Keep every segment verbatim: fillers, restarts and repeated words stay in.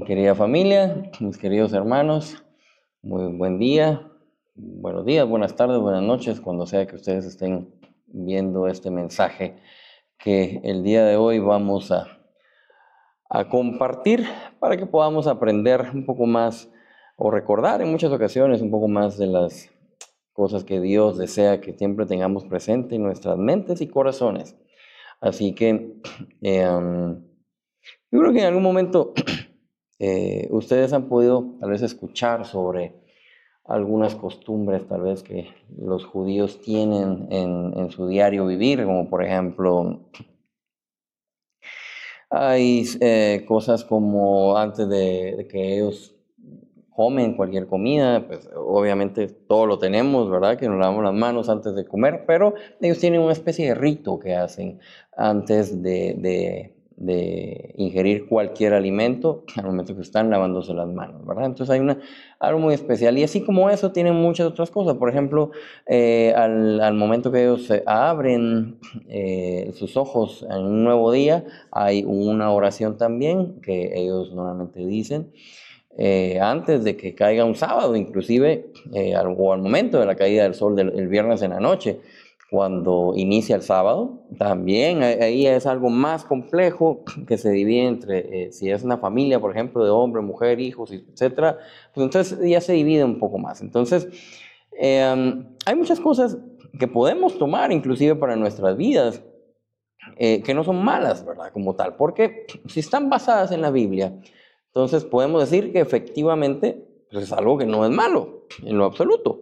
querida familia, mis queridos hermanos, muy buen día, buenos días, buenas tardes, buenas noches, cuando sea que ustedes estén viendo este mensaje que el día de hoy vamos a, a compartir para que podamos aprender un poco más o recordar en muchas ocasiones un poco más de las cosas que Dios desea que siempre tengamos presente en nuestras mentes y corazones. Así que eh, um, yo creo que en algún momento eh, ustedes han podido tal vez escuchar sobre algunas costumbres tal vez que los judíos tienen en, en su diario vivir, como por ejemplo hay eh, cosas como antes de, de que ellos comen cualquier comida, pues obviamente todo lo tenemos, ¿verdad? Que nos lavamos las manos antes de comer, pero ellos tienen una especie de rito que hacen antes de, de, de ingerir cualquier alimento, al momento que están lavándose las manos, ¿verdad? Entonces hay una, algo muy especial. Y así como eso, tienen muchas otras cosas. Por ejemplo, eh, al, al momento que ellos abren eh, sus ojos en un nuevo día, hay una oración también que ellos normalmente dicen. Eh, antes de que caiga un sábado, inclusive, eh, al, o al momento de la caída del sol del el viernes en la noche, cuando inicia el sábado, también ahí es algo más complejo que se divide entre, eh, si es una familia, por ejemplo, de hombre, mujer, hijos, etcétera, pues entonces ya se divide un poco más. Entonces, eh, hay muchas cosas que podemos tomar inclusive para nuestras vidas, eh, que no son malas, ¿verdad? Como tal, porque si están basadas en la Biblia, entonces podemos decir que efectivamente pues es algo que no es malo en lo absoluto.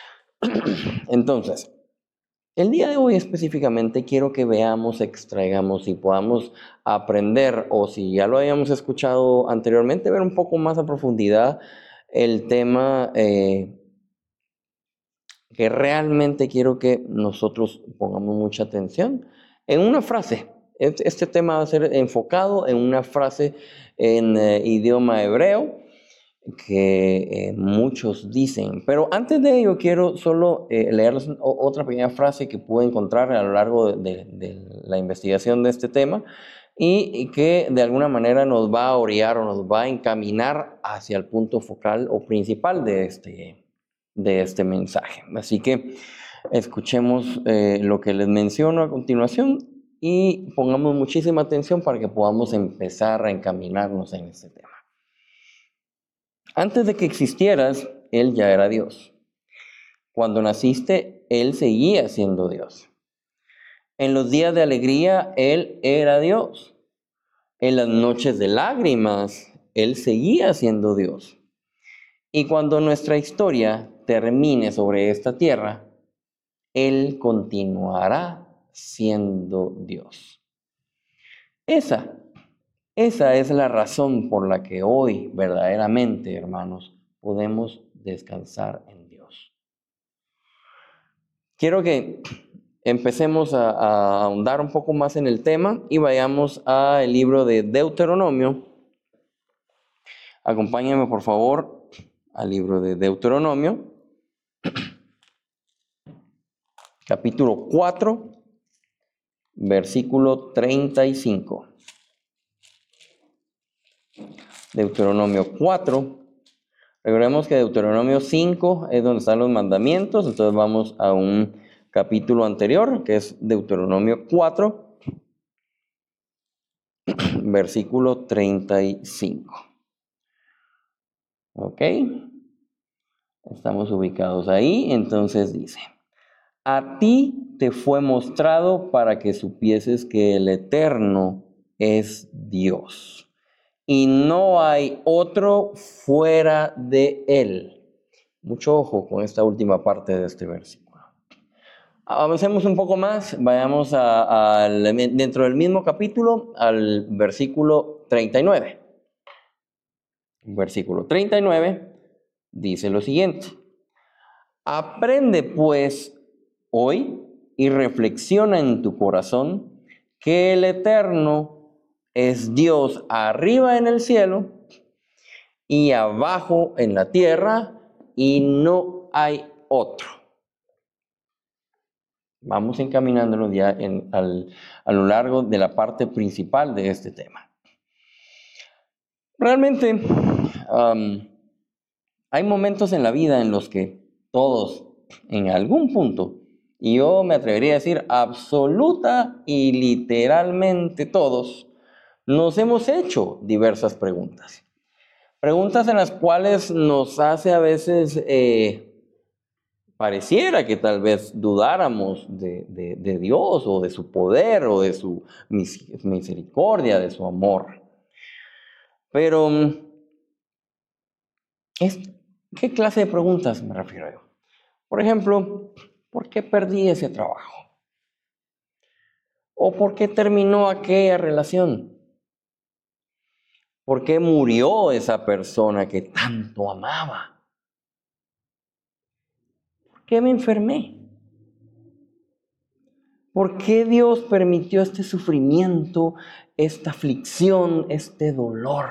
Entonces, el día de hoy específicamente quiero que veamos, extraigamos y podamos aprender, o si ya lo habíamos escuchado anteriormente, ver un poco más a profundidad el tema eh, que realmente quiero que nosotros pongamos mucha atención en una frase. Este tema va a ser enfocado en una frase en eh, idioma hebreo que eh, muchos dicen. Pero antes de ello quiero solo eh, leerles otra pequeña frase que pude encontrar a lo largo de, de, de la investigación de este tema y, y que de alguna manera nos va a orientar o nos va a encaminar hacia el punto focal o principal de este, de este mensaje. Así que escuchemos eh, lo que les menciono a continuación y pongamos muchísima atención para que podamos empezar a encaminarnos en este tema. Antes de que existieras, Él ya era Dios. Cuando naciste, Él seguía siendo Dios. En los días de alegría, Él era Dios. En las noches de lágrimas, Él seguía siendo Dios. Y cuando nuestra historia termine sobre esta tierra, Él continuará siendo Dios. Esa, esa es la razón por la que hoy, verdaderamente, hermanos, podemos descansar en Dios. Quiero que empecemos a, a ahondar un poco más en el tema y vayamos al libro de Deuteronomio. Acompáñenme, por favor, al libro de Deuteronomio, capítulo cuatro, versículo treinta y cinco. Deuteronomio cuatro. Recordemos que Deuteronomio cinco es donde están los mandamientos, entonces vamos a un capítulo anterior, que es Deuteronomio cuatro, versículo treinta y cinco. ¿Ok? Estamos ubicados ahí, entonces dice: a ti te fue mostrado para que supieses que el Eterno es Dios, y no hay otro fuera de Él. Mucho ojo con esta última parte de este versículo. Avancemos un poco más, vayamos a, a, dentro del mismo capítulo al versículo treinta y nueve. Versículo treinta y nueve dice lo siguiente: aprende pues hoy y reflexiona en tu corazón que el Eterno es Dios arriba en el cielo y abajo en la tierra, y no hay otro. Vamos encaminándonos ya en, al, a lo largo de la parte principal de este tema. Realmente, um, hay momentos en la vida en los que todos, en algún punto, y yo me atrevería a decir absoluta y literalmente todos, nos hemos hecho diversas preguntas. Preguntas en las cuales nos hace a veces, eh, pareciera que tal vez dudáramos de, de, de Dios o de su poder o de su mis- misericordia, de su amor. Pero, es, ¿qué clase de preguntas me refiero yo? Por ejemplo, ¿por qué perdí ese trabajo? ¿O por qué terminó aquella relación? ¿Por qué murió esa persona que tanto amaba? ¿Por qué me enfermé? ¿Por qué Dios permitió este sufrimiento, esta aflicción, este dolor?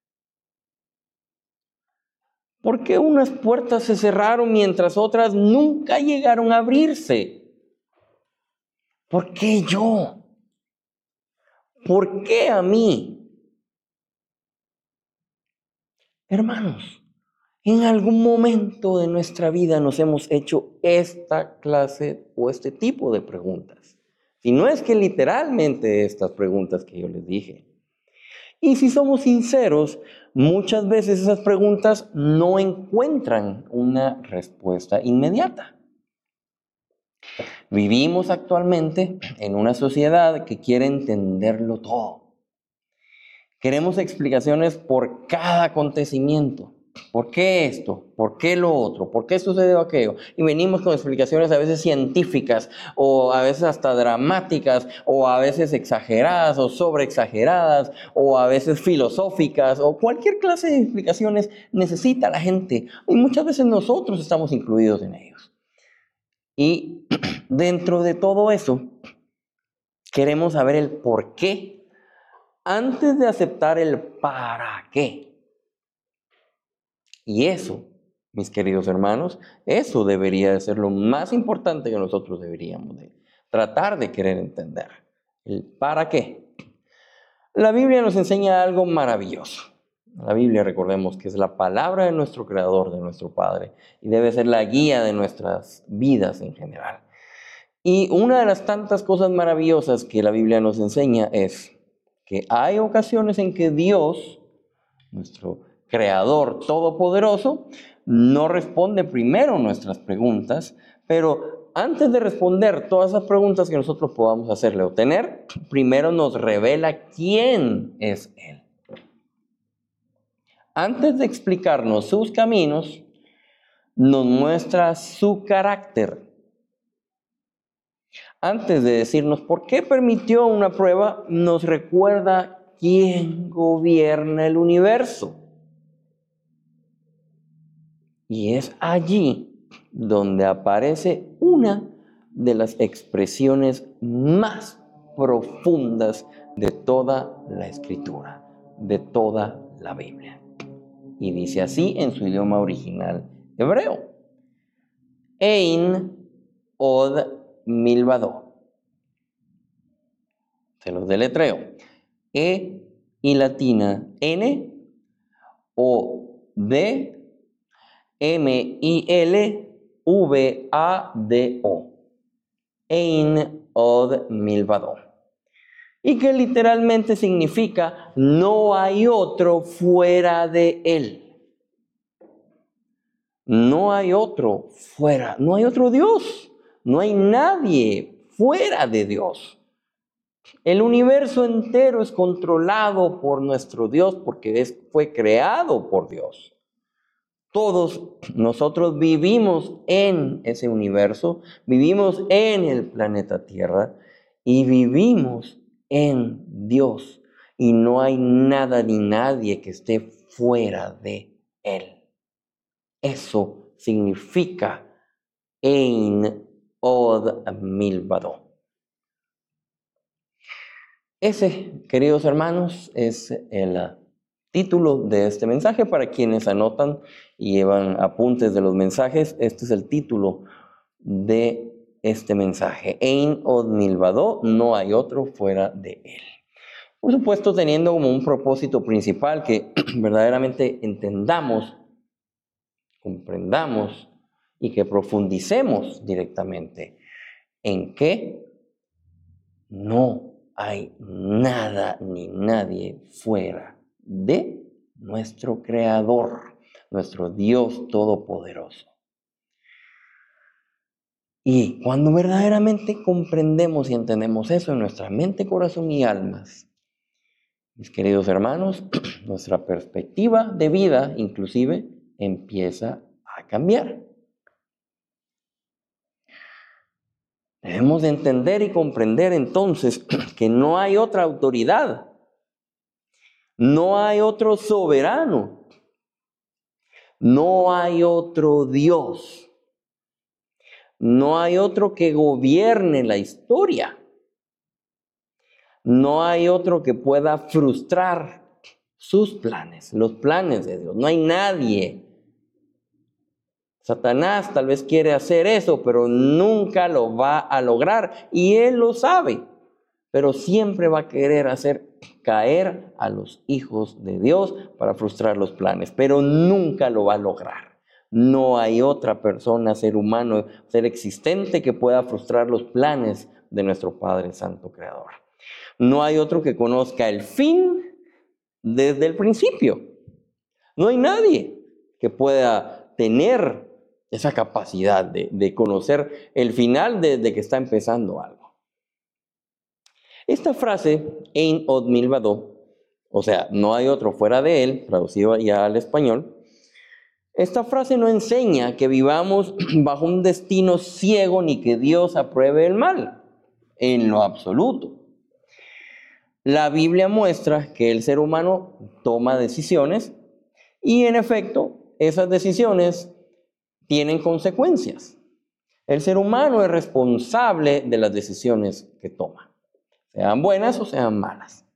¿Por qué unas puertas se cerraron mientras otras nunca llegaron a abrirse? ¿Por qué yo? ¿Por qué a mí? Hermanos, en algún momento de nuestra vida nos hemos hecho esta clase o este tipo de preguntas. Si no es que literalmente estas preguntas que yo les dije. Y si somos sinceros, muchas veces esas preguntas no encuentran una respuesta inmediata. Vivimos actualmente en una sociedad que quiere entenderlo todo. Queremos explicaciones por cada acontecimiento. ¿Por qué esto? ¿Por qué lo otro? ¿Por qué sucedió aquello? Y venimos con explicaciones a veces científicas o a veces hasta dramáticas o a veces exageradas o sobreexageradas o a veces filosóficas o cualquier clase de explicaciones necesita la gente. Y muchas veces nosotros estamos incluidos en ellos. Y dentro de todo eso, queremos saber el por qué antes de aceptar el para qué. Y eso, mis queridos hermanos, eso debería de ser lo más importante que nosotros deberíamos de tratar de querer entender. El para qué. La Biblia nos enseña algo maravilloso. La Biblia, recordemos que es la palabra de nuestro Creador, de nuestro Padre, y debe ser la guía de nuestras vidas en general. Y una de las tantas cosas maravillosas que la Biblia nos enseña es que hay ocasiones en que Dios, nuestro Creador todopoderoso, no responde primero nuestras preguntas, pero antes de responder todas esas preguntas que nosotros podamos hacerle o tener, primero nos revela quién es Él. Antes de explicarnos sus caminos, nos muestra su carácter. Antes de decirnos por qué permitió una prueba, nos recuerda quién gobierna el universo. Y es allí donde aparece una de las expresiones más profundas de toda la Escritura, de toda la Biblia. Y dice así en su idioma original hebreo: Ein od milvado. Se los deletreo. E y latina N, O D, M I L V A D O. Ein od milvado. Y que literalmente significa no hay otro fuera de él. No hay otro fuera, no hay otro Dios. No hay nadie fuera de Dios. El universo entero es controlado por nuestro Dios porque es, fue creado por Dios. Todos nosotros vivimos en ese universo, vivimos en el planeta Tierra y vivimos en Dios. Y no hay nada ni nadie que esté fuera de Él. Eso significa Ein od milvado. Ese, queridos hermanos, es el título de este mensaje. Para quienes anotan y llevan apuntes de los mensajes, este es el título de este mensaje. Ein od milvado, no hay otro fuera de él. Por supuesto, teniendo como un propósito principal que verdaderamente entendamos, comprendamos y que profundicemos directamente en que no hay nada ni nadie fuera de nuestro Creador, nuestro Dios Todopoderoso. Y cuando verdaderamente comprendemos y entendemos eso en nuestra mente, corazón y almas, mis queridos hermanos, nuestra perspectiva de vida inclusive empieza a cambiar. Debemos de entender y comprender entonces que no hay otra autoridad, no hay otro soberano, no hay otro Dios, no hay otro que gobierne la historia, no hay otro que pueda frustrar sus planes, los planes de Dios. No hay nadie. Satanás tal vez quiere hacer eso, pero nunca lo va a lograr. Y él lo sabe, pero siempre va a querer hacer caer a los hijos de Dios para frustrar los planes, pero nunca lo va a lograr. No hay otra persona, ser humano, ser existente que pueda frustrar los planes de nuestro Padre Santo Creador. No hay otro que conozca el fin desde el principio. No hay nadie que pueda tener esa capacidad de, de conocer el final desde que está empezando algo. Esta frase, Ein od milvado, o sea, no hay otro fuera de él, traducido ya al español, esta frase no enseña que vivamos bajo un destino ciego ni que Dios apruebe el mal, en lo absoluto. La Biblia muestra que el ser humano toma decisiones y en efecto esas decisiones tienen consecuencias. El ser humano es responsable de las decisiones que toma, sean buenas o sean malas.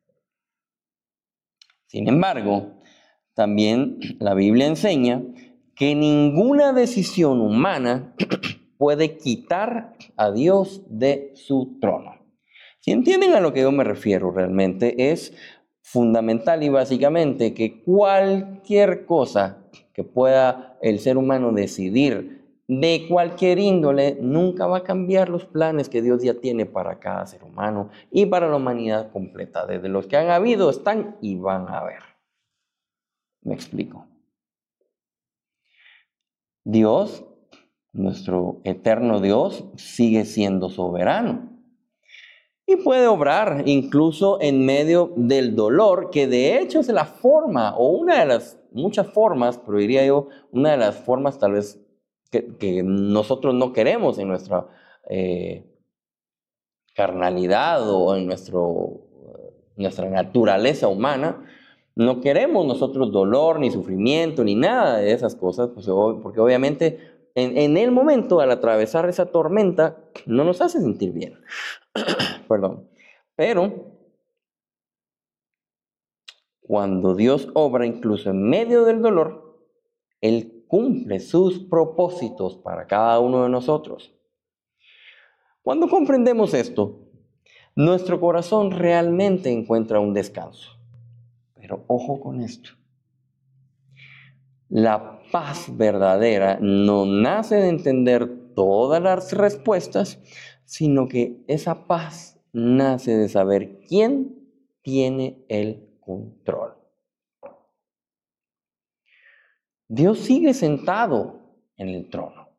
Sin embargo, también la Biblia enseña que ninguna decisión humana puede quitar a Dios de su trono. Si entienden a lo que yo me refiero realmente, es fundamental y básicamente que cualquier cosa que pueda el ser humano decidir de cualquier índole nunca va a cambiar los planes que Dios ya tiene para cada ser humano y para la humanidad completa. Desde los que han habido, están y van a haber. Me explico. Dios, nuestro eterno Dios, sigue siendo soberano. Y puede obrar incluso en medio del dolor, que de hecho es la forma, o una de las muchas formas, pero diría yo, una de las formas tal vez que, que nosotros no queremos en nuestra eh, carnalidad o en nuestro, nuestra naturaleza humana. No queremos nosotros dolor, ni sufrimiento, ni nada de esas cosas, pues, porque obviamente en, en el momento, al atravesar esa tormenta, no nos hace sentir bien. Perdón. Pero cuando Dios obra incluso en medio del dolor, Él cumple sus propósitos para cada uno de nosotros. Cuando comprendemos esto, nuestro corazón realmente encuentra un descanso. Pero ojo con esto. La paz verdadera no nace de entender todas las respuestas, sino que esa paz nace de saber quién tiene el control. Dios sigue sentado en el trono.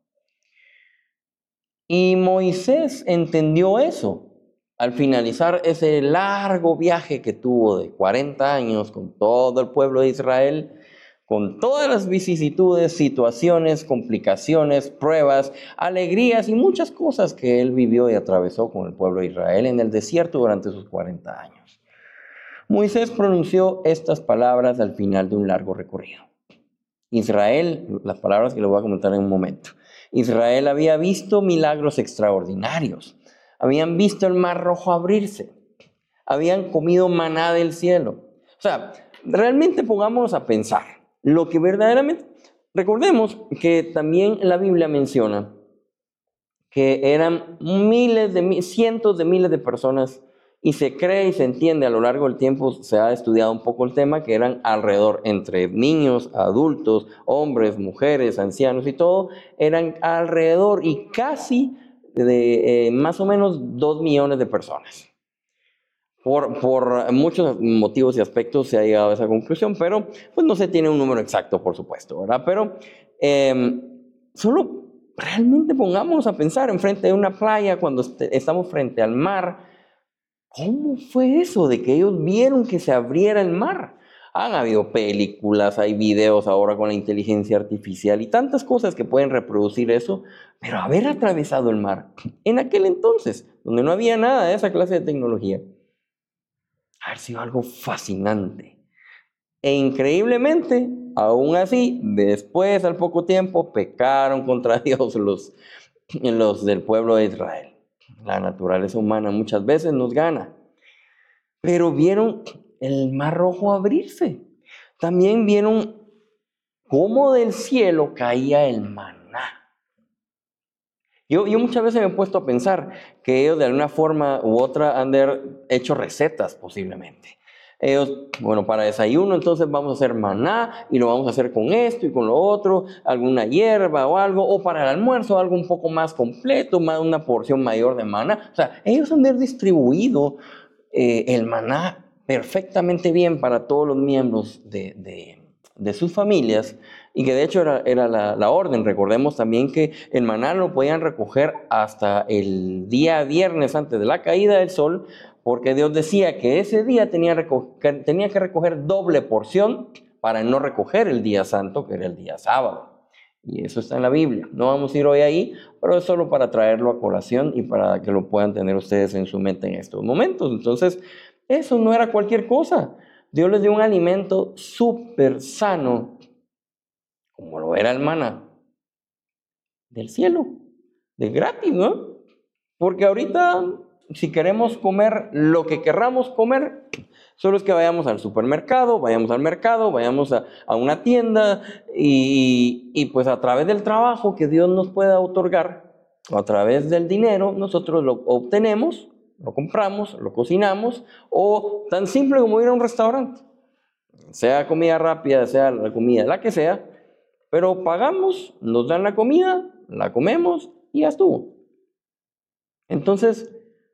Y Moisés entendió eso al finalizar ese largo viaje que tuvo de cuarenta años con todo el pueblo de Israel, con todas las vicisitudes, situaciones, complicaciones, pruebas, alegrías y muchas cosas que él vivió y atravesó con el pueblo de Israel en el desierto durante sus cuarenta años. Moisés pronunció estas palabras al final de un largo recorrido. Israel, las palabras que le voy a comentar en un momento. Israel había visto milagros extraordinarios. Habían visto el mar rojo abrirse. Habían comido maná del cielo. O sea, realmente pongámonos a pensar. Lo que verdaderamente... Recordemos que también la Biblia menciona que eran miles de cientos de miles de personas Y se cree y se entiende a lo largo del tiempo, se ha estudiado un poco el tema, que eran alrededor entre niños, adultos, hombres, mujeres, ancianos y todo, eran alrededor y casi de eh, más o menos dos millones de personas. Por, por muchos motivos y aspectos se ha llegado a esa conclusión, pero pues no se tiene un número exacto, por supuesto, ¿verdad? Pero eh, solo realmente pongámonos a pensar enfrente de una playa cuando est- estamos frente al mar. ¿Cómo fue eso de que ellos vieron que se abriera el mar? Han habido películas, hay videos ahora con la inteligencia artificial y tantas cosas que pueden reproducir eso, pero haber atravesado el mar en aquel entonces, donde no había nada de esa clase de tecnología, haber sido algo fascinante. E increíblemente, aún así, después, al poco tiempo, pecaron contra Dios los, los del pueblo de Israel. La naturaleza humana muchas veces nos gana. Pero vieron el mar rojo abrirse. También vieron cómo del cielo caía el maná. Yo, yo muchas veces me he puesto a pensar que ellos de alguna forma u otra han de haber hecho recetas posiblemente. Ellos, bueno, para desayuno entonces vamos a hacer maná y lo vamos a hacer con esto y con lo otro, alguna hierba o algo, o para el almuerzo algo un poco más completo, más una porción mayor de maná. O sea, ellos han de haber distribuido eh, el maná perfectamente bien para todos los miembros de, de, de sus familias, y que de hecho era, era la, la orden. Recordemos también que el maná lo podían recoger hasta el día viernes antes de la caída del sol, porque Dios decía que ese día tenía, recoger, tenía que recoger doble porción para no recoger el día santo, que era el día sábado. Y eso está en la Biblia. No vamos a ir hoy ahí, pero es solo para traerlo a colación y para que lo puedan tener ustedes en su mente en estos momentos. Entonces, eso no era cualquier cosa. Dios les dio un alimento súper sano, como lo era el maná, del cielo, de gratis, ¿no? Porque ahorita, si queremos comer lo que querramos comer, solo es que vayamos al supermercado, vayamos al mercado, vayamos a, a una tienda y, y pues a través del trabajo que Dios nos pueda otorgar, o a través del dinero, nosotros lo obtenemos, lo compramos, lo cocinamos, o tan simple como ir a un restaurante, sea comida rápida, sea la comida, la que sea, pero pagamos, nos dan la comida, la comemos y ya estuvo. Entonces,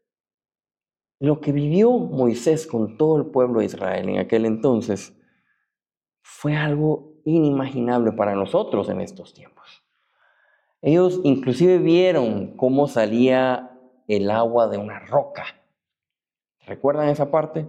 lo que vivió Moisés con todo el pueblo de Israel en aquel entonces fue algo inimaginable para nosotros en estos tiempos. Ellos inclusive vieron cómo salía el agua de una roca. ¿Recuerdan esa parte?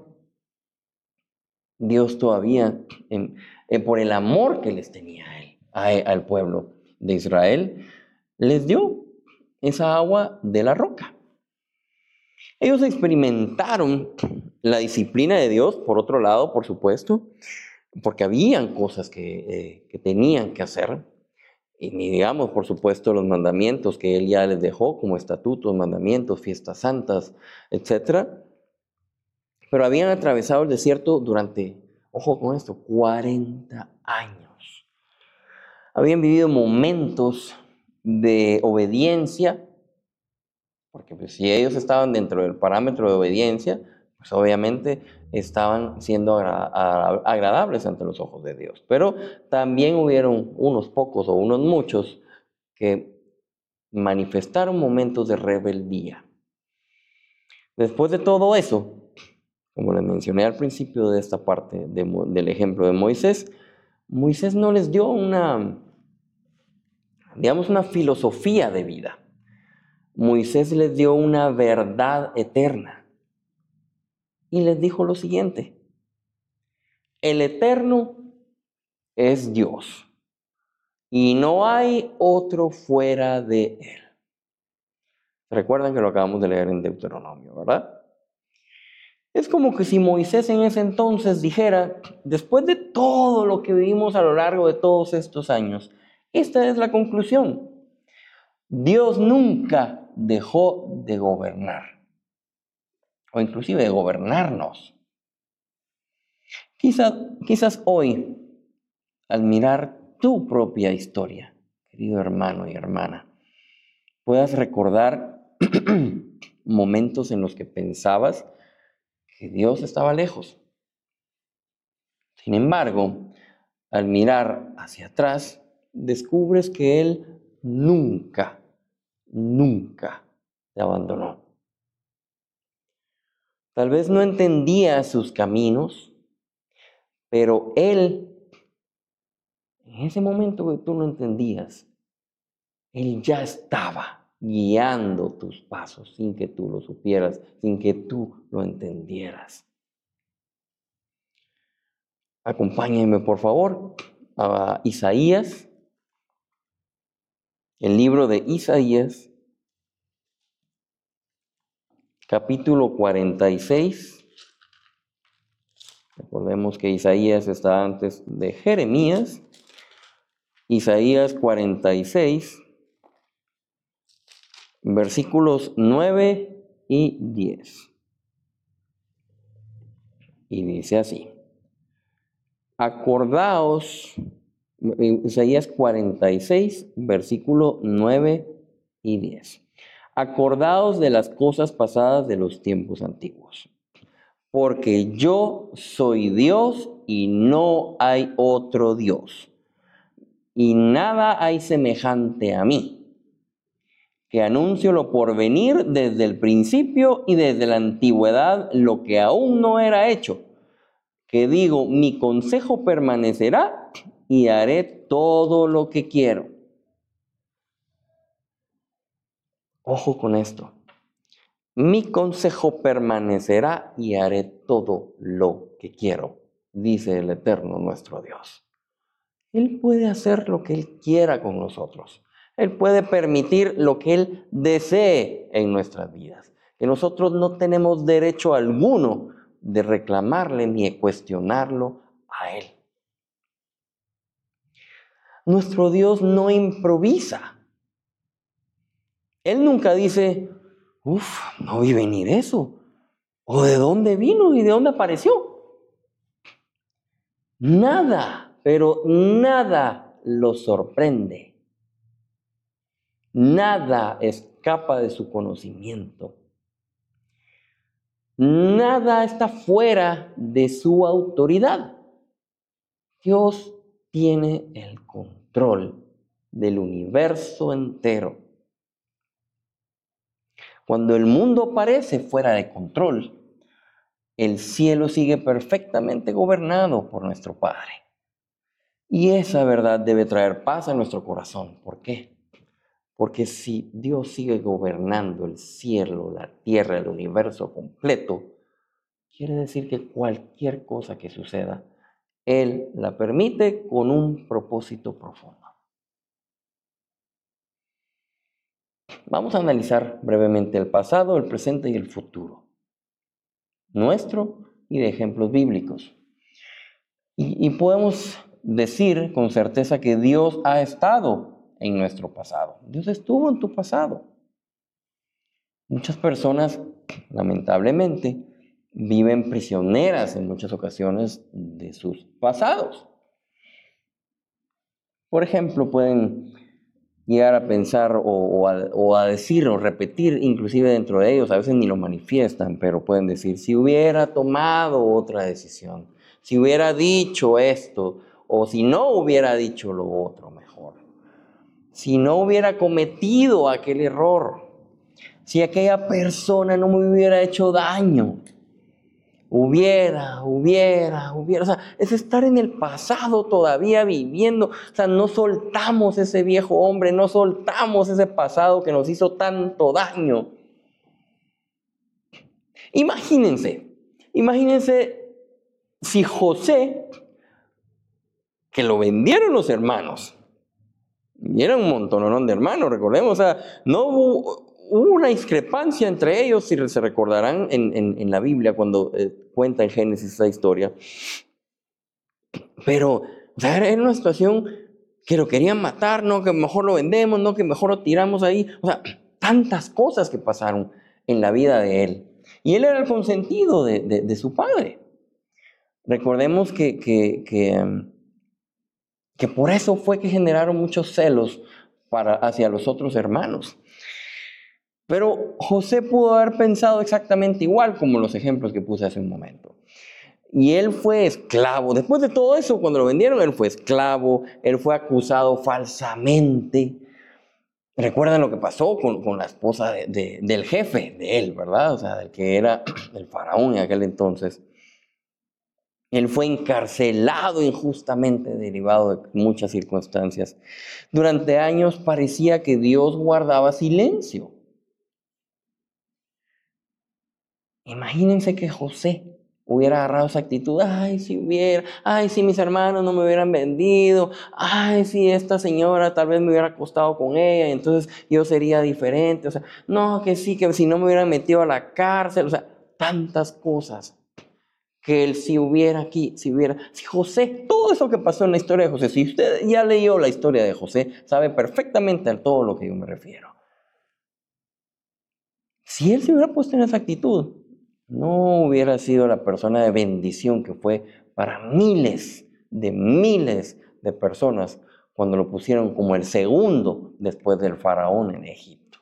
Dios todavía, en, en, por el amor que les tenía a él, a, al pueblo de Israel, les dio esa agua de la roca. Ellos experimentaron la disciplina de Dios, por otro lado, por supuesto, porque habían cosas que, eh, que tenían que hacer, y ni digamos, por supuesto, los mandamientos que Él ya les dejó, como estatutos, mandamientos, fiestas santas, etcétera. Pero habían atravesado el desierto durante, ojo con esto, cuarenta años. Habían vivido momentos de obediencia, porque pues, si ellos estaban dentro del parámetro de obediencia, pues obviamente estaban siendo agra- a- agradables ante los ojos de Dios. Pero también hubieron unos pocos o unos muchos que manifestaron momentos de rebeldía. Después de todo eso, como les mencioné al principio de esta parte de, del ejemplo de Moisés, Moisés no les dio una, digamos, una filosofía de vida. Moisés les dio una verdad eterna. Y les dijo lo siguiente: el Eterno es Dios, y no hay otro fuera de Él. Recuerdan que lo acabamos de leer en Deuteronomio, ¿verdad? Es como que si Moisés en ese entonces dijera, después de todo lo que vivimos a lo largo de todos estos años, esta es la conclusión: Dios nunca dejó de gobernar, o inclusive de gobernarnos. Quizás, quizás hoy, al mirar tu propia historia, querido hermano y hermana, puedas recordar momentos en los que pensabas que Dios estaba lejos. Sin embargo, al mirar hacia atrás, descubres que Él nunca, nunca te abandonó. Tal vez no entendía sus caminos, pero Él, en ese momento que tú no entendías, Él ya estaba guiando tus pasos sin que tú lo supieras, sin que tú lo entendieras. Acompáñenme, por favor, a Isaías, el libro de Isaías, capítulo cuarenta y seis. Recordemos que Isaías está antes de Jeremías. Isaías cuarenta y seis, versículos nueve y diez. Y dice así: Acordaos, Isaías cuarenta y seis, versículo nueve y diez. Acordaos de las cosas pasadas de los tiempos antiguos, porque yo soy Dios y no hay otro Dios, y nada hay semejante a mí, que anuncio lo porvenir desde el principio y desde la antigüedad lo que aún no era hecho, que digo, mi consejo permanecerá y haré todo lo que quiero. Ojo con esto. Mi consejo permanecerá y haré todo lo que quiero, dice el Eterno nuestro Dios. Él puede hacer lo que Él quiera con nosotros. Él puede permitir lo que Él desee en nuestras vidas. Que nosotros no tenemos derecho alguno de reclamarle ni de cuestionarlo a Él. Nuestro Dios no improvisa. Él nunca dice, uff, no vi venir eso. ¿O de dónde vino y de dónde apareció? Nada, pero nada lo sorprende. Nada escapa de su conocimiento. Nada está fuera de su autoridad. Dios tiene el control del universo entero. Cuando el mundo parece fuera de control, el cielo sigue perfectamente gobernado por nuestro Padre. Y esa verdad debe traer paz a nuestro corazón. ¿Por qué? Porque si Dios sigue gobernando el cielo, la tierra, el universo completo, quiere decir que cualquier cosa que suceda, Él la permite con un propósito profundo. Vamos a analizar brevemente el pasado, el presente y el futuro, nuestro y de ejemplos bíblicos. Y, y podemos decir con certeza que Dios ha estado en nuestro pasado. Dios estuvo en tu pasado. Muchas personas, lamentablemente, viven prisioneras en muchas ocasiones de sus pasados. Por ejemplo, pueden llegar a pensar o, o, a, o a decir o repetir, inclusive dentro de ellos, a veces ni lo manifiestan, pero pueden decir, si hubiera tomado otra decisión, si hubiera dicho esto, o si no hubiera dicho lo otro mejor, si no hubiera cometido aquel error, si aquella persona no me hubiera hecho daño, hubiera, hubiera, hubiera, o sea, es estar en el pasado todavía viviendo, o sea, no soltamos ese viejo hombre, no soltamos ese pasado que nos hizo tanto daño. Imagínense, imagínense si José, que lo vendieron los hermanos, y era un montonón de hermanos, recordemos, o sea, no hubo... Hubo una discrepancia entre ellos, si se recordarán en, en, en la Biblia, cuando eh, cuenta en Génesis esa historia. Pero, o sea, era una situación que lo querían matar, no, que mejor lo vendemos, no, que mejor lo tiramos ahí. O sea, tantas cosas que pasaron en la vida de él. Y él era el consentido de, de, de su padre. Recordemos que, que, que, que por eso fue que generaron muchos celos para, hacia los otros hermanos. Pero José pudo haber pensado exactamente igual como los ejemplos que puse hace un momento. Y él fue esclavo. Después de todo eso, cuando lo vendieron, él fue esclavo, él fue acusado falsamente. Recuerdan lo que pasó con, con la esposa de, de, del jefe de él, ¿verdad? O sea, del que era el faraón en aquel entonces. Él fue encarcelado injustamente, derivado de muchas circunstancias. Durante años parecía que Dios guardaba silencio. Imagínense que José hubiera agarrado esa actitud. Ay, si hubiera, ay, si mis hermanos no me hubieran vendido, ay, si esta señora tal vez me hubiera acostado con ella, y entonces yo sería diferente. O sea, no, que sí, que si no me hubieran metido a la cárcel, o sea, tantas cosas. Que él si hubiera aquí, si hubiera, si José, todo eso que pasó en la historia de José, si usted ya leyó la historia de José, sabe perfectamente a todo lo que yo me refiero. Si él se hubiera puesto en esa actitud, no hubiera sido la persona de bendición que fue para miles de miles de personas cuando lo pusieron como el segundo después del faraón en Egipto.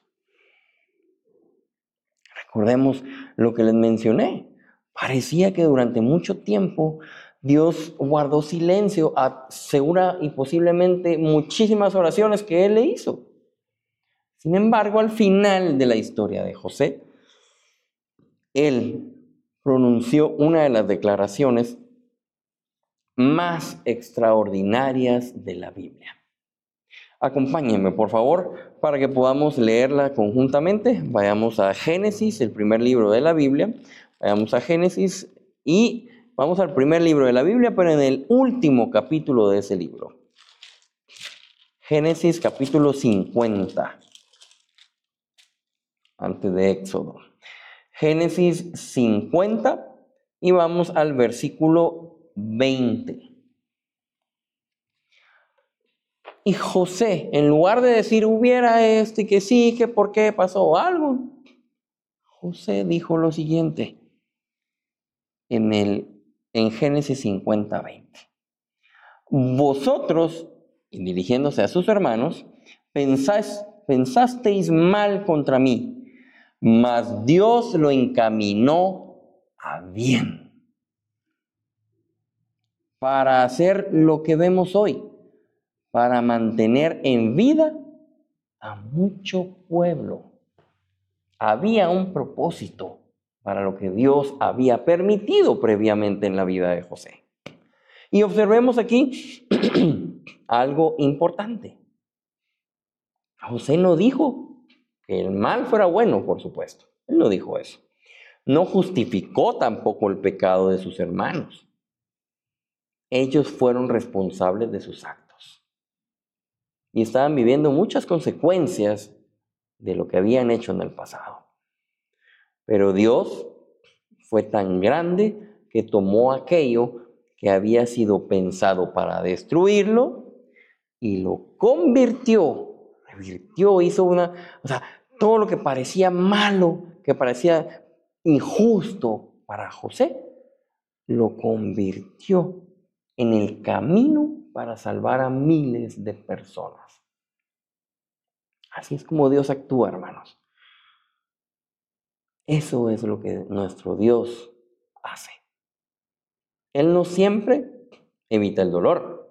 Recordemos lo que les mencioné. Parecía que durante mucho tiempo Dios guardó silencio a segura y posiblemente muchísimas oraciones que él le hizo. Sin embargo, al final de la historia de José, él pronunció una de las declaraciones más extraordinarias de la Biblia. Acompáñenme, por favor, para que podamos leerla conjuntamente. Vayamos a Génesis, el primer libro de la Biblia. Vayamos a Génesis y vamos al primer libro de la Biblia, pero en el último capítulo de ese libro. Génesis capítulo cincuenta, antes de Éxodo. Génesis cincuenta y vamos al versículo veinte. Y José, en lugar de decir hubiera esto y que sí, que por qué pasó algo, José dijo lo siguiente en, el, en Génesis cincuenta, veinte. Vosotros, y dirigiéndose a sus hermanos, pensás, pensasteis mal contra mí, mas Dios lo encaminó a bien para hacer lo que vemos hoy, para mantener en vida a mucho pueblo. Había un propósito para lo que Dios había permitido previamente en la vida de José. Y observemos aquí algo importante. José no dijo que el mal fuera bueno, por supuesto. Él no dijo eso. No justificó tampoco el pecado de sus hermanos. Ellos fueron responsables de sus actos. Y estaban viviendo muchas consecuencias de lo que habían hecho en el pasado. Pero Dios fue tan grande que tomó aquello que había sido pensado para destruirlo y lo convirtió, revirtió, hizo una, o sea, todo lo que parecía malo, que parecía injusto para José, lo convirtió en el camino para salvar a miles de personas. Así es como Dios actúa, hermanos. Eso es lo que nuestro Dios hace. Él no siempre evita el dolor.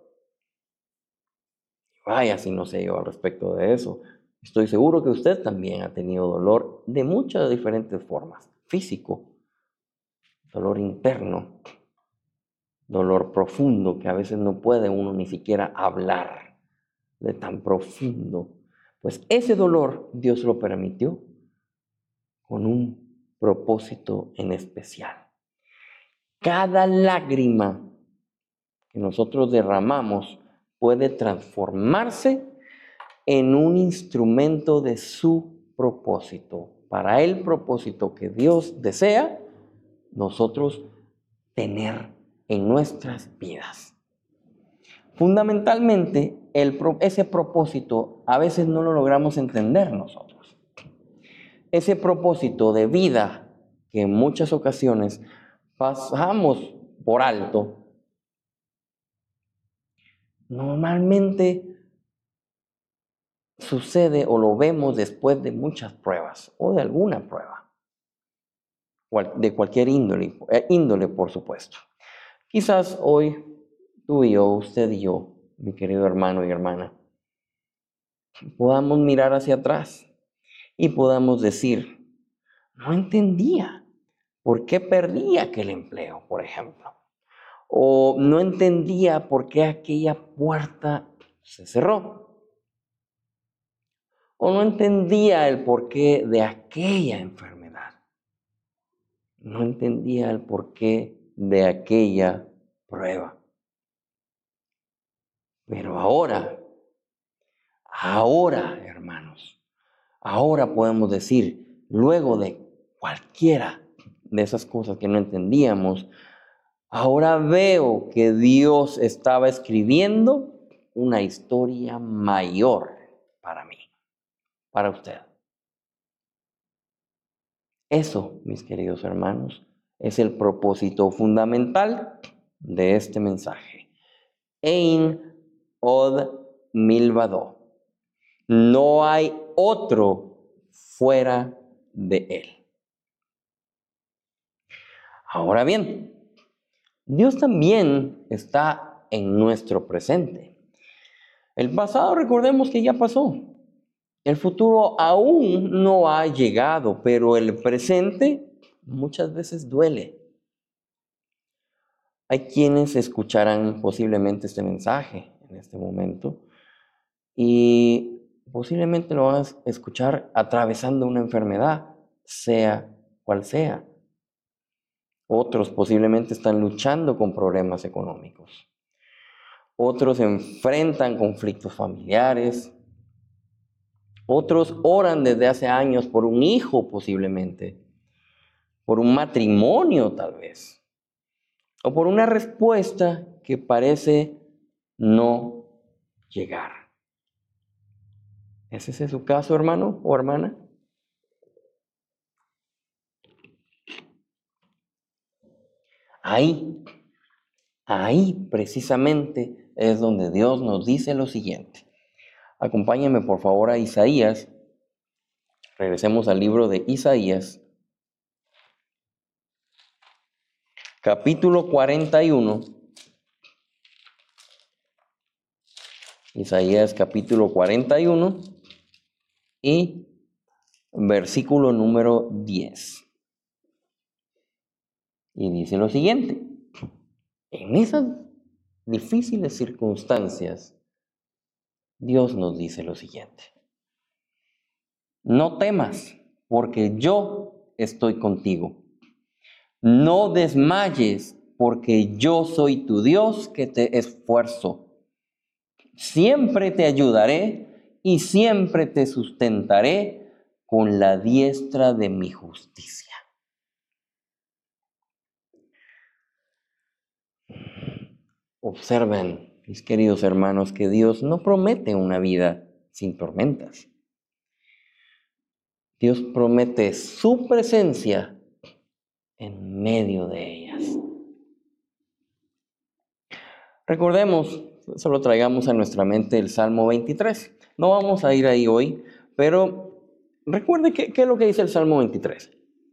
Vaya si no sé yo al respecto de eso. Estoy seguro que usted también ha tenido dolor de muchas diferentes formas. Físico, dolor interno, dolor profundo que a veces no puede uno ni siquiera hablar de tan profundo. Pues ese dolor Dios lo permitió con un propósito en especial. Cada lágrima que nosotros derramamos puede transformarse en un instrumento de su propósito. Para el propósito que Dios desea, nosotros tener en nuestras vidas. Fundamentalmente, el, ese propósito a veces no lo logramos entender nosotros. Ese propósito de vida que en muchas ocasiones pasamos por alto, normalmente sucede o lo vemos después de muchas pruebas o de alguna prueba, de cualquier índole, índole por supuesto. Quizás hoy tú y yo, usted y yo, mi querido hermano y hermana, podamos mirar hacia atrás y podamos decir, no entendía por qué perdí aquel empleo, por ejemplo. O no entendía por qué aquella puerta se cerró. O no entendía el porqué de aquella enfermedad. No entendía el porqué de aquella prueba. Pero ahora, ahora, hermanos, ahora podemos decir, luego de cualquiera de esas cosas que no entendíamos, ahora veo que Dios estaba escribiendo una historia mayor para mí, para usted. Eso, mis queridos hermanos, es el propósito fundamental de este mensaje. Ein od milvado. No hay otro fuera de él. Ahora bien, Dios también está en nuestro presente. El pasado, recordemos que ya pasó. El futuro aún no ha llegado, pero el presente muchas veces duele. Hay quienes escucharán posiblemente este mensaje en este momento y posiblemente lo van a escuchar atravesando una enfermedad, sea cual sea. Otros posiblemente están luchando con problemas económicos. Otros enfrentan conflictos familiares. Otros oran desde hace años por un hijo posiblemente, por un matrimonio tal vez, o por una respuesta que parece no llegar. ¿Es ese su caso, hermano o hermana? Ahí, ahí precisamente es donde Dios nos dice lo siguiente. Acompáñenme por favor a Isaías. Regresemos al libro de Isaías, capítulo cuarenta y uno. Isaías capítulo cuarenta y uno y versículo número diez. Y dice lo siguiente: en esas difíciles circunstancias, Dios nos dice lo siguiente: no temas, porque yo estoy contigo. No desmayes, porque yo soy tu Dios que te esfuerzo. Siempre te ayudaré y siempre te sustentaré con la diestra de mi justicia. Observen, mis queridos hermanos, que Dios no promete una vida sin tormentas. Dios promete su presencia en medio de ellas. Recordemos, solo traigamos a nuestra mente el Salmo veintitrés. No vamos a ir ahí hoy, pero recuerde qué, qué es lo que dice el Salmo veintitrés.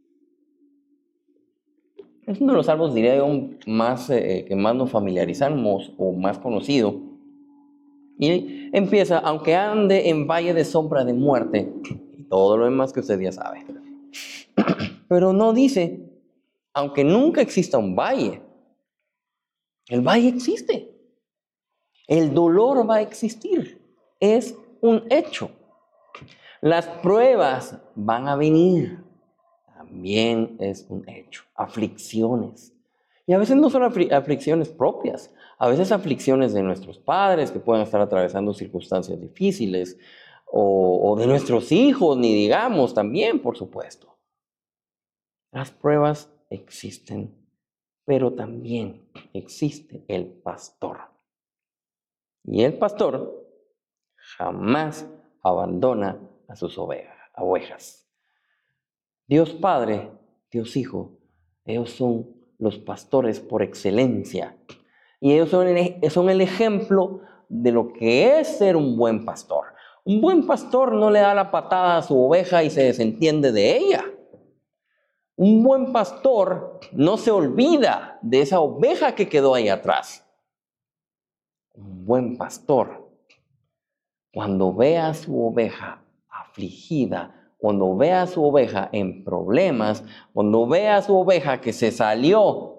Es uno de los salmos, diría yo, más, eh, que más nos familiarizamos o más conocido. Y empieza: aunque ande en valle de sombra de muerte, y todo lo demás que usted ya sabe. Pero no dice, aunque nunca exista un valle. El valle existe. El dolor va a existir. Es un hecho. Las pruebas van a venir. También es un hecho. Aflicciones. Y a veces no son afli- aflicciones propias. A veces aflicciones de nuestros padres que pueden estar atravesando circunstancias difíciles. O, o de nuestros hijos, ni digamos, también, por supuesto. Las pruebas existen. Pero también existe el pastor. Y el pastor jamás abandona a sus ovejas. Dios Padre, Dios Hijo, ellos son los pastores por excelencia. Y ellos son el, son el ejemplo de lo que es ser un buen pastor. Un buen pastor no le da la patada a su oveja y se desentiende de ella. Un buen pastor no se olvida de esa oveja que quedó ahí atrás. Un buen pastor, cuando ve a su oveja afligida, cuando ve a su oveja en problemas, cuando ve a su oveja que se salió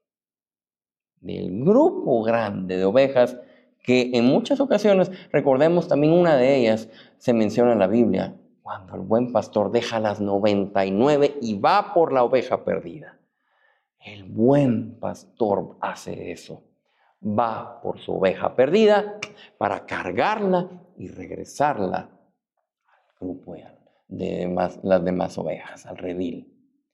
del grupo grande de ovejas, que en muchas ocasiones, recordemos también una de ellas, se menciona en la Biblia, cuando el buen pastor deja las noventa y nueve y va por la oveja perdida. El buen pastor hace eso. Va por su oveja perdida para cargarla y regresarla al grupo de demás, las demás ovejas, al redil.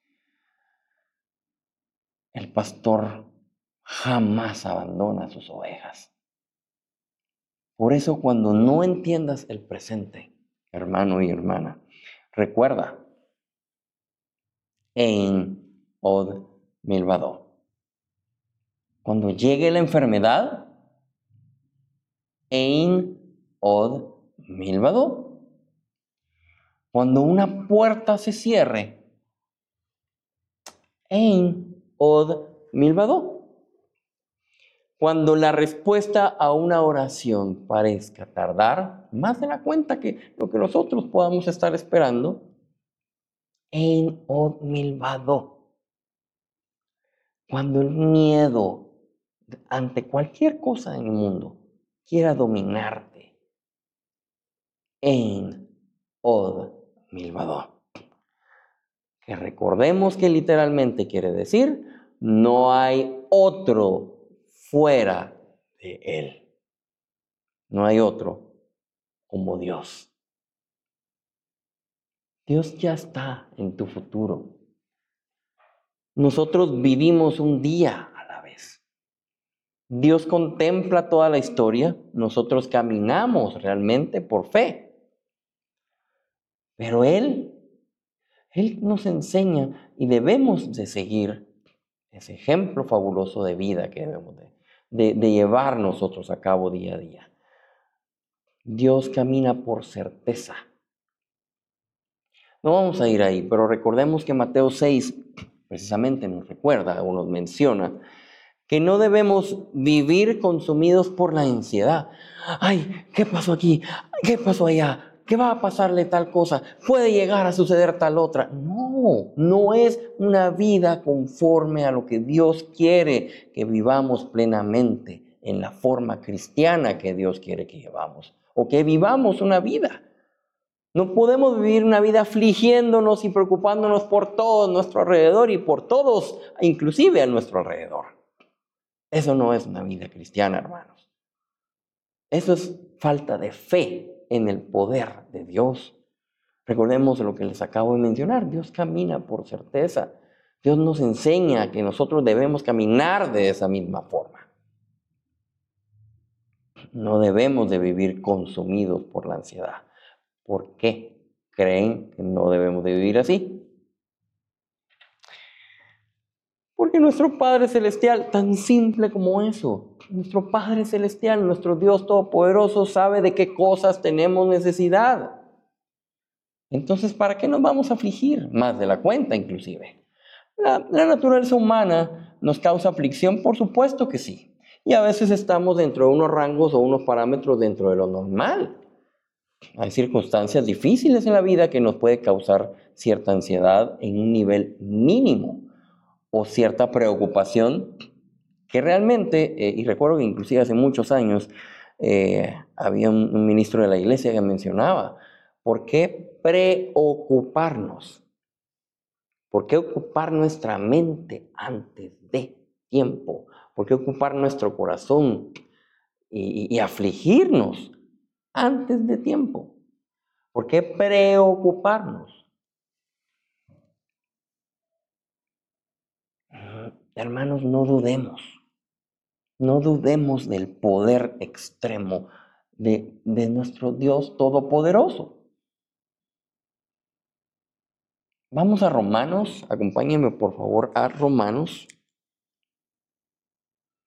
El pastor jamás abandona a sus ovejas. Por eso, cuando no entiendas el presente, hermano y hermana, recuerda, Ein od milvado. Cuando llegue la enfermedad, Ein od milvado. Cuando una puerta se cierre, Ein od milvado. Cuando la respuesta a una oración parezca tardar más de la cuenta que lo que nosotros podamos estar esperando, Ein od milvado. Cuando el miedo ante cualquier cosa en el mundo quiera dominarte, Ein od milvado. Que recordemos que literalmente quiere decir, no hay otro fuera de Él. No hay otro como Dios. Dios ya está en tu futuro. Nosotros vivimos un día a la vez. Dios contempla toda la historia. Nosotros caminamos realmente por fe. Pero Él, Él nos enseña y debemos de seguir ese ejemplo fabuloso de vida que debemos de, de, de llevar nosotros a cabo día a día. Dios camina por certeza. No vamos a ir ahí, pero recordemos que Mateo seis precisamente nos recuerda o nos menciona que no debemos vivir consumidos por la ansiedad. Ay, ¿qué pasó aquí? ¿Qué pasó allá? ¿Qué va a pasarle tal cosa? ¿Puede llegar a suceder tal otra? No, no es una vida conforme a lo que Dios quiere que vivamos plenamente en la forma cristiana que Dios quiere que llevamos o que vivamos una vida. No podemos vivir una vida afligiéndonos y preocupándonos por todo nuestro alrededor y por todos, inclusive a nuestro alrededor. Eso no es una vida cristiana, hermanos. Eso es falta de fe en el poder de Dios. Recordemos lo que les acabo de mencionar. Dios camina por certeza. Dios nos enseña que nosotros debemos caminar de esa misma forma. No debemos de vivir consumidos por la ansiedad. ¿Por qué creen que no debemos de vivir así? Porque nuestro Padre Celestial, tan simple como eso, nuestro Padre Celestial, nuestro Dios Todopoderoso, sabe de qué cosas tenemos necesidad. Entonces, ¿para qué nos vamos a afligir? Más de la cuenta, inclusive. La, la naturaleza humana nos causa aflicción, por supuesto que sí. Y a veces estamos dentro de unos rangos o unos parámetros dentro de lo normal. Hay circunstancias difíciles en la vida que nos puede causar cierta ansiedad en un nivel mínimo o cierta preocupación que realmente, eh, y recuerdo que inclusive hace muchos años eh, había un, un ministro de la iglesia que mencionaba, ¿por qué preocuparnos? ¿Por qué ocupar nuestra mente antes de tiempo? ¿Por qué ocupar nuestro corazón y, y, y afligirnos antes de tiempo? ¿Por qué preocuparnos? Hermanos, no dudemos. No dudemos del poder extremo de, de nuestro Dios Todopoderoso. Vamos a Romanos, acompáñenme por favor a Romanos,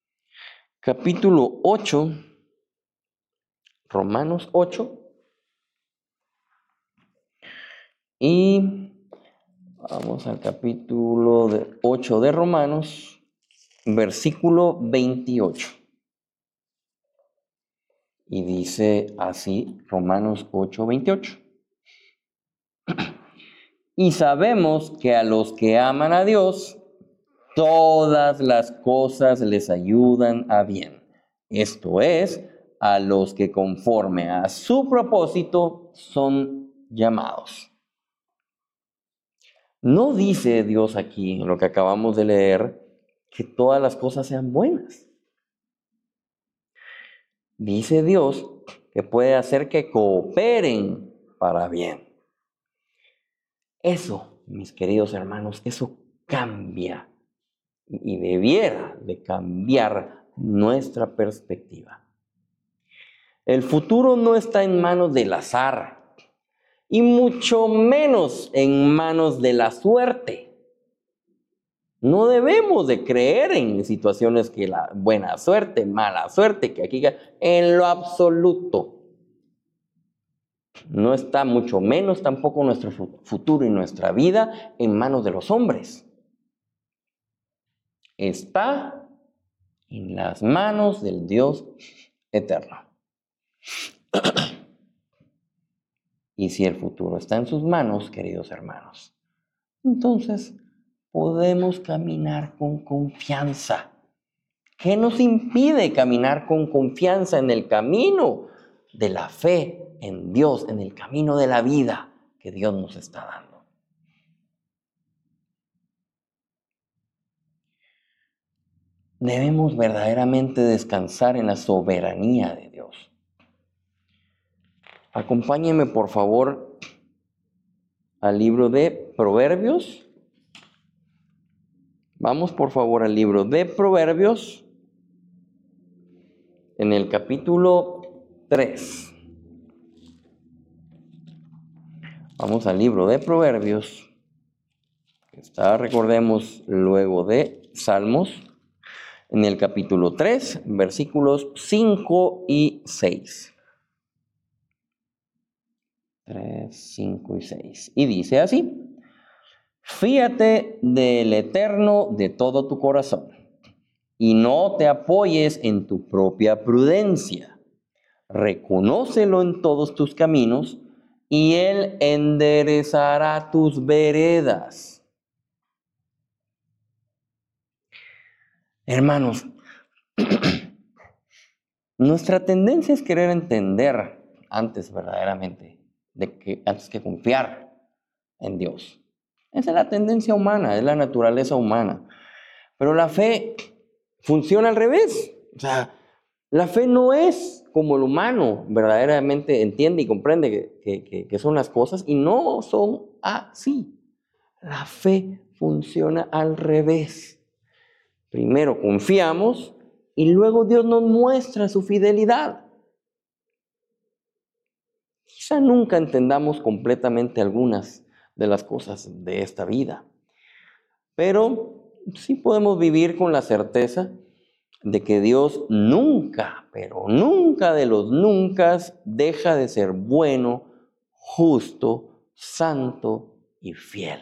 capítulo ocho, Romanos ocho, Y vamos al capítulo de ocho de Romanos, versículo veintiocho. Y dice así, Romanos ocho, veintiocho. Y sabemos que a los que aman a Dios, todas las cosas les ayudan a bien. Esto es, a los que conforme a su propósito son llamados. No dice Dios aquí, en lo que acabamos de leer, que todas las cosas sean buenas. Dice Dios que puede hacer que cooperen para bien. Eso, mis queridos hermanos, eso cambia y debiera de cambiar nuestra perspectiva. El futuro no está en manos del azar y mucho menos en manos de la suerte. No debemos de creer en situaciones que la buena suerte, mala suerte, que aquí en lo absoluto. No está mucho menos tampoco nuestro futuro y nuestra vida en manos de los hombres. Está en las manos del Dios eterno. Y si el futuro está en sus manos, queridos hermanos, entonces podemos caminar con confianza. ¿Qué nos impide caminar con confianza en el camino de la fe en Dios, en el camino de la vida que Dios nos está dando? Debemos verdaderamente descansar en la soberanía de Dios. Acompáñenme, por favor, al libro de Proverbios. Vamos, por favor, al libro de Proverbios, en el capítulo tres. Vamos al libro de Proverbios, que está, recordemos, luego de Salmos, en el capítulo tres, versículos cinco y seis. tres, cinco y seis. Y dice así: Fíate del Eterno de todo tu corazón, y no te apoyes en tu propia prudencia. Reconócelo en todos tus caminos, y Él enderezará tus veredas. Hermanos, nuestra tendencia es querer entender antes verdaderamente, de que, antes que confiar en Dios. Esa es la tendencia humana, es la naturaleza humana. Pero la fe funciona al revés. O sea, la fe no es como el humano verdaderamente entiende y comprende que, que, que son las cosas, y no son así. La fe funciona al revés. Primero confiamos y luego Dios nos muestra su fidelidad. Quizá nunca entendamos completamente algunas de las cosas de esta vida, pero sí podemos vivir con la certeza de que Dios nunca, pero nunca de los nunca deja de ser bueno, justo, santo y fiel.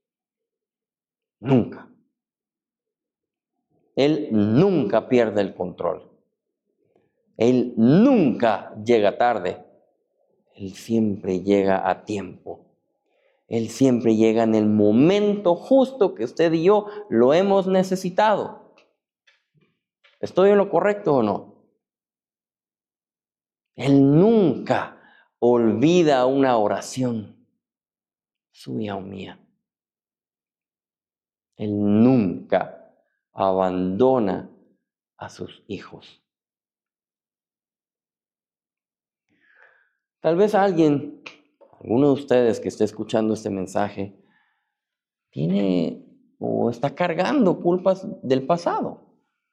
Nunca. Él nunca pierde el control. Él nunca llega tarde. Él siempre llega a tiempo. Él siempre llega en el momento justo que usted y yo lo hemos necesitado. ¿Estoy en lo correcto o no? Él nunca olvida una oración suya o mía. Él nunca abandona a sus hijos. Tal vez alguien, alguno de ustedes que esté escuchando este mensaje, tiene o está cargando culpas del pasado.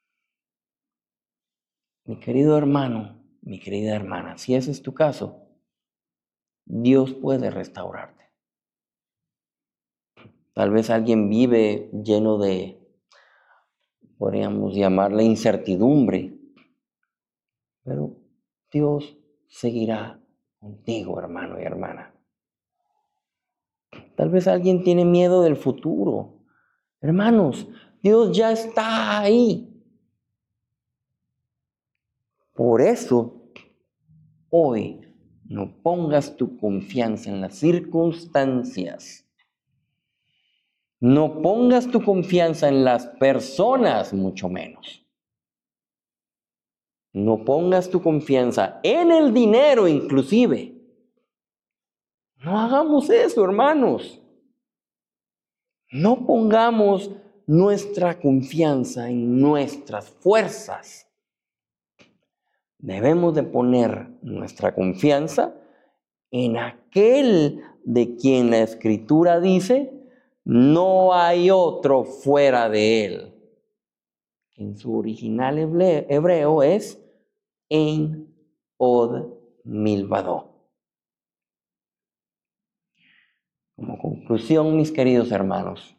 Mi querido hermano, mi querida hermana, si ese es tu caso, Dios puede restaurarte. Tal vez alguien vive lleno de, podríamos llamarle incertidumbre, pero Dios seguirá contigo, hermano y hermana. Tal vez alguien tiene miedo del futuro. Hermanos, Dios ya está ahí. Por eso, hoy, no pongas tu confianza en las circunstancias. No pongas tu confianza en las personas, mucho menos. No pongas tu confianza en el dinero, inclusive. No hagamos eso, hermanos. No pongamos nuestra confianza en nuestras fuerzas. Debemos de poner nuestra confianza en aquel de quien la Escritura dice, no hay otro fuera de él. En su original hebreo es Ein Od Milvado. Como conclusión, mis queridos hermanos,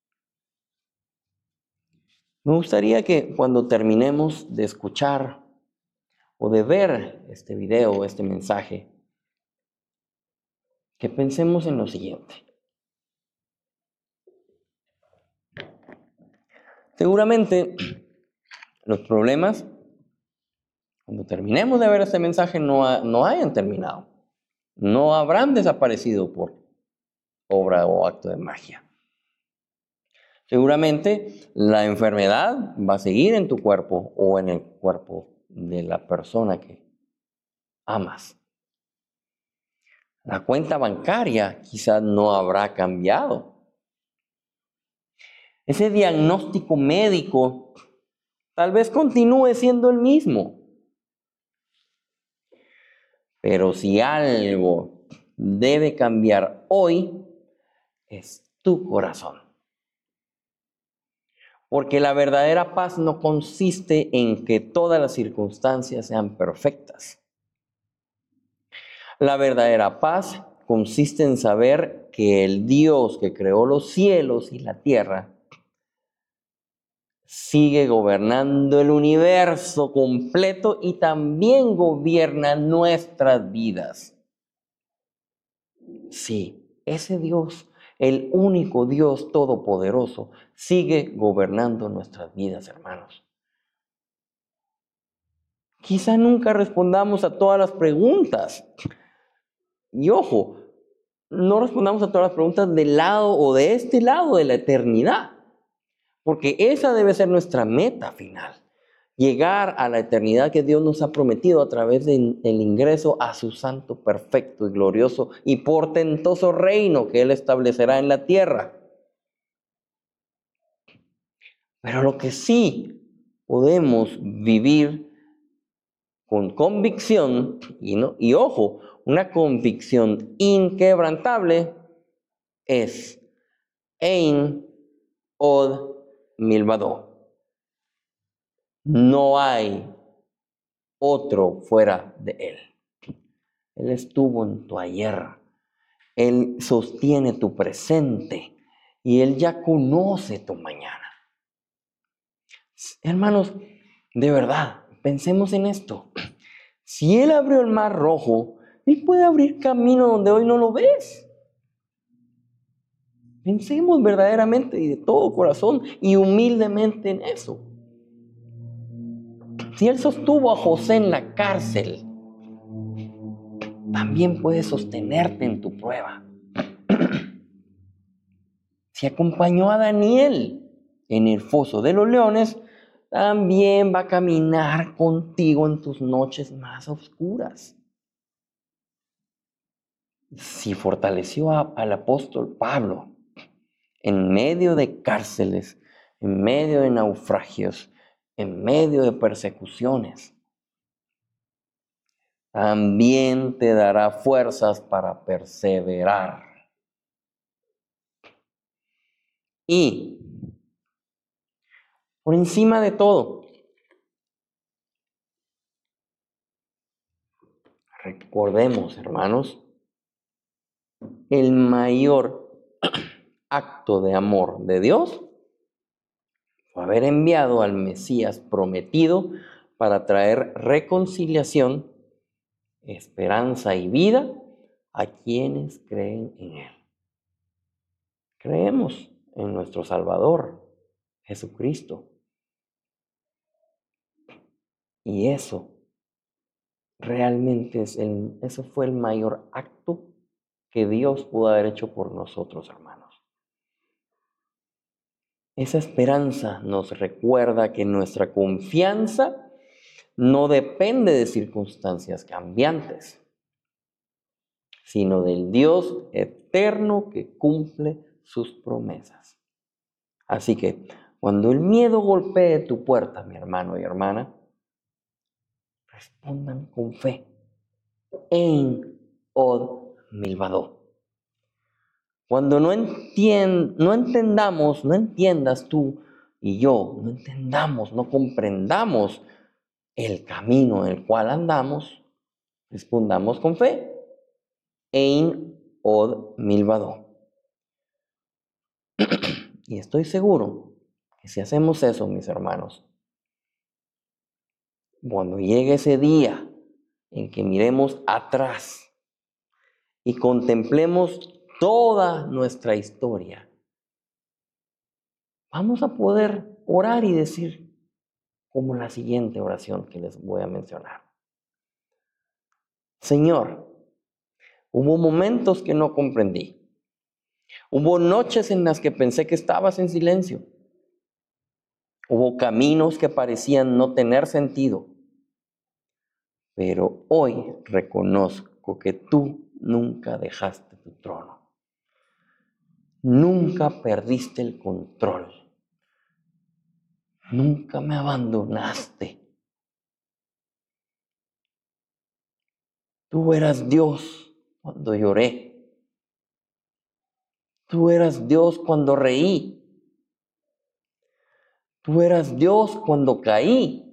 me gustaría que cuando terminemos de escuchar o de ver este video o este mensaje, que pensemos en lo siguiente. Seguramente los problemas, cuando terminemos de ver este mensaje, no, ha, no hayan terminado. No habrán desaparecido por obra o acto de magia. Seguramente la enfermedad va a seguir en tu cuerpo o en el cuerpo de la persona que amas. La cuenta bancaria quizás no habrá cambiado. Ese diagnóstico médico tal vez continúe siendo el mismo. Pero si algo debe cambiar hoy, es tu corazón. Porque la verdadera paz no consiste en que todas las circunstancias sean perfectas. La verdadera paz consiste en saber que el Dios que creó los cielos y la tierra sigue gobernando el universo completo y también gobierna nuestras vidas. Sí, ese Dios, el único Dios todopoderoso, sigue gobernando nuestras vidas, hermanos. Quizá nunca respondamos a todas las preguntas. Y ojo, no respondamos a todas las preguntas del lado o de este lado de la eternidad. Porque esa debe ser nuestra meta final. Llegar a la eternidad que Dios nos ha prometido a través del ingreso a su santo, perfecto y glorioso y portentoso reino que Él establecerá en la tierra. Pero lo que sí podemos vivir con convicción, y, no, y ojo, una convicción inquebrantable es Ein Od Milvado. No hay otro fuera de Él. Él estuvo en tu ayer. Él sostiene tu presente. Y Él ya conoce tu mañana. Hermanos, de verdad, pensemos en esto. Si Él abrió el mar rojo, Él puede abrir camino donde hoy no lo ves. Pensemos verdaderamente y de todo corazón y humildemente en eso. Si Él sostuvo a José en la cárcel, también puede sostenerte en tu prueba. Si acompañó a Daniel en el foso de los leones, también va a caminar contigo en tus noches más oscuras. Si fortaleció a, al apóstol Pablo en medio de cárceles, en medio de naufragios, en medio de persecuciones, también te dará fuerzas para perseverar. Y por encima de todo, recordemos, hermanos, el mayor acto de amor de Dios fue haber enviado al Mesías prometido para traer reconciliación, esperanza y vida a quienes creen en Él. Creemos en nuestro Salvador, Jesucristo. Y eso realmente es el, eso fue el mayor acto que Dios pudo haber hecho por nosotros, hermanos. Esa esperanza nos recuerda que nuestra confianza no depende de circunstancias cambiantes, sino del Dios eterno que cumple sus promesas. Así que cuando el miedo golpee tu puerta, mi hermano y hermana, respondan con fe. En od milvado. Cuando no, entien, no entendamos, no entiendas tú y yo, no entendamos, no comprendamos el camino en el cual andamos, respondamos con fe. Ein od milvado. Y estoy seguro que si hacemos eso, mis hermanos, cuando llegue ese día en que miremos atrás y contemplemos toda nuestra historia, vamos a poder orar y decir como la siguiente oración que les voy a mencionar. Señor, hubo momentos que no comprendí. Hubo noches en las que pensé que estabas en silencio. Hubo caminos que parecían no tener sentido. Pero hoy reconozco que tú nunca dejaste tu trono. Nunca perdiste el control. Nunca me abandonaste. Tú eras Dios cuando lloré. Tú eras Dios cuando reí. Tú eras Dios cuando caí.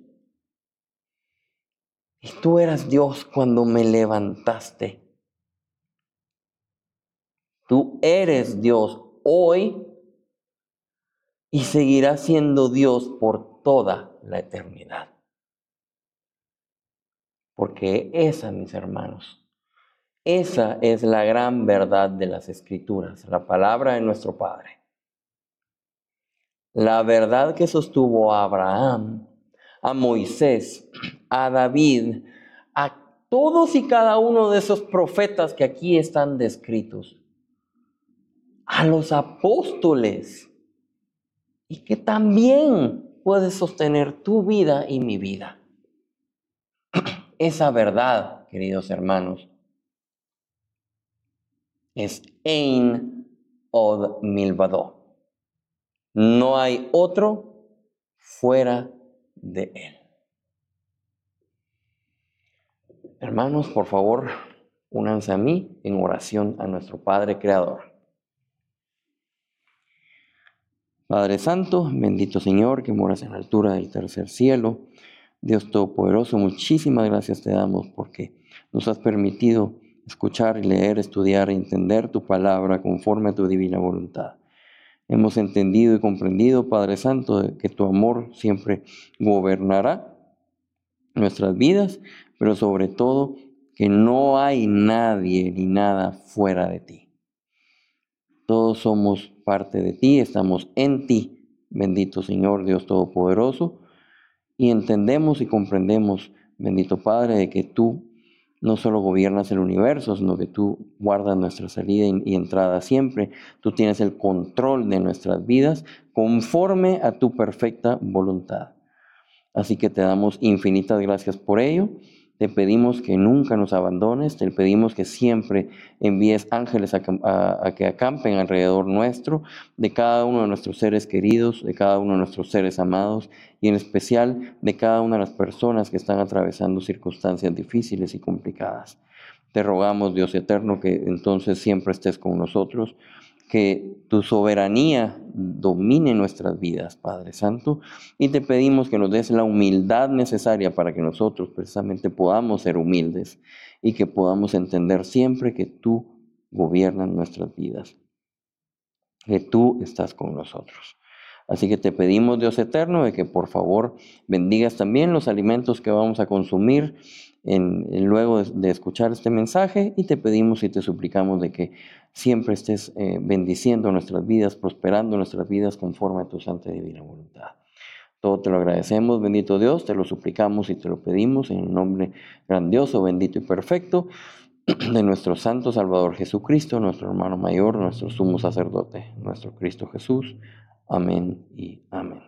Y tú eras Dios cuando me levantaste. Tú eres Dios hoy y seguirás siendo Dios por toda la eternidad. Porque esa, mis hermanos, esa es la gran verdad de las Escrituras, la palabra de nuestro Padre. La verdad que sostuvo a Abraham, a Moisés, a David, a todos y cada uno de esos profetas que aquí están descritos, a los apóstoles, y que también puede sostener tu vida y mi vida. Esa verdad, queridos hermanos, es Ein od milvado. No hay otro fuera de él. Hermanos, por favor, únanse a mí en oración a nuestro Padre Creador. Padre Santo, bendito Señor, que moras en la altura del tercer cielo, Dios Todopoderoso, muchísimas gracias te damos porque nos has permitido escuchar, leer, estudiar e entender tu palabra conforme a tu divina voluntad. Hemos entendido y comprendido, Padre Santo, que tu amor siempre gobernará nuestras vidas, pero sobre todo que no hay nadie ni nada fuera de ti. Todos somos parte de ti, estamos en ti, bendito Señor Dios Todopoderoso, y entendemos y comprendemos, bendito Padre, de que tú no solo gobiernas el universo, sino que tú guardas nuestra salida y entrada siempre. Tú tienes el control de nuestras vidas conforme a tu perfecta voluntad. Así que te damos infinitas gracias por ello. Te pedimos que nunca nos abandones, te pedimos que siempre envíes ángeles a, a, a que acampen alrededor nuestro, de cada uno de nuestros seres queridos, de cada uno de nuestros seres amados, y en especial de cada una de las personas que están atravesando circunstancias difíciles y complicadas. Te rogamos, Dios eterno, que entonces siempre estés con nosotros, que tu soberanía domine nuestras vidas, Padre Santo, y te pedimos que nos des la humildad necesaria para que nosotros precisamente podamos ser humildes y que podamos entender siempre que tú gobiernas nuestras vidas, que tú estás con nosotros. Así que te pedimos, Dios eterno, de que por favor bendigas también los alimentos que vamos a consumir en, en luego de, de escuchar este mensaje, y te pedimos y te suplicamos de que siempre estés eh, bendiciendo nuestras vidas, prosperando nuestras vidas conforme a tu santa y divina voluntad. Todo te lo agradecemos, bendito Dios, te lo suplicamos y te lo pedimos en el nombre grandioso, bendito y perfecto de nuestro Santo Salvador Jesucristo, nuestro hermano mayor, nuestro sumo sacerdote, nuestro Cristo Jesús. Amén y amén.